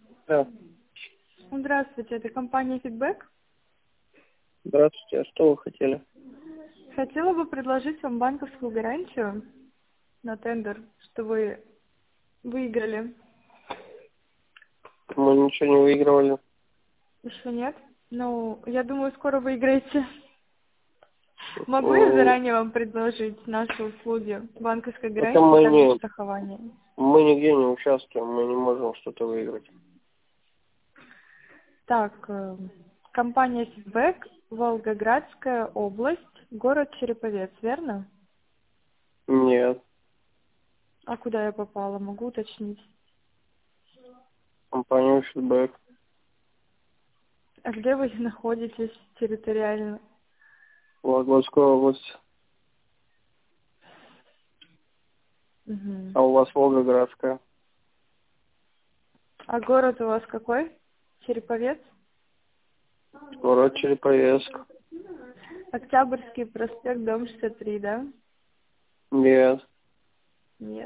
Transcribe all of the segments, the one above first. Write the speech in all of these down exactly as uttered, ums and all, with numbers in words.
Да. Здравствуйте, это компания Feedback. Здравствуйте, а что вы хотели? Хотела бы предложить вам банковскую гарантию на тендер, что вы выиграли. Мы ничего не выигрывали. Еще нет? Ну, я думаю, скоро выиграете. Могу я М, заранее вам предложить наши услуги банковской Это гарантии, мы также не, страхования? мы нигде не участвуем, мы не можем что-то выиграть. Так, э, компания Feedback, Волгоградская область, город Череповец, верно? Нет, А куда я попала, могу уточнить? компания фидбэк. А где вы находитесь территориально? Вологодская область. Мгм. А у вас Волгоградская. А город у вас какой? Череповец? Город Череповецк. Октябрьский проспект, дом шестьдесят три, да? Нет. Нет.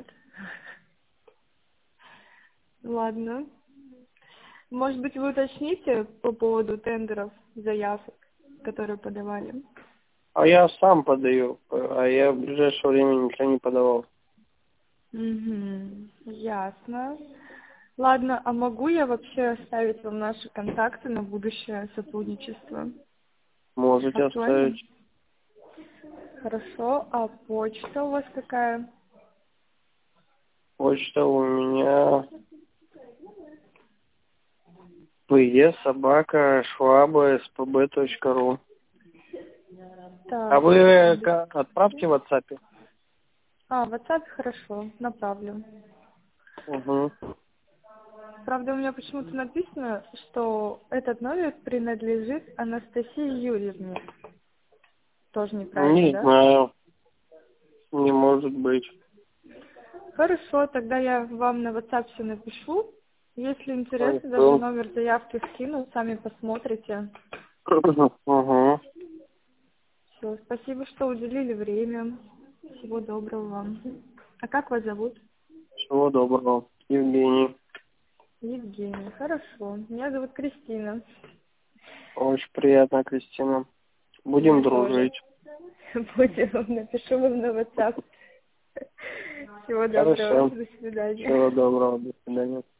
Ладно. Может быть, вы уточните по поводу тендеров, заявок, которые подавали? А я сам подаю, а я в ближайшее время ничего не подавал. Угу. Ясно. Ладно, а могу я вообще оставить вам наши контакты на будущее сотрудничество? Можете Актуально? оставить. Хорошо. А почта у вас какая? Почта у меня пэ собака шваба спб точка ру. А Так, вы секунду. ка- отправьте в WhatsApp. А, в WhatsApp хорошо, направлю. Угу. Правда, у меня почему-то написано, что этот номер принадлежит Анастасии Юрьевне. Тоже неправильно, Не да? знаю. Не может быть. Хорошо, тогда я вам на WhatsApp все напишу. Если интересно, даже Хорошо. номер заявки скину, сами посмотрите. Угу. Все, спасибо, что уделили время. Всего доброго вам. А как вас зовут? Всего доброго. Евгений. Евгения. Хорошо. Меня зовут Кристина. Очень приятно, Кристина. Будем Мне тоже. дружить. Будем. Напишу вам на WhatsApp. Всего доброго. Хорошо. До свидания. Всего доброго. До свидания.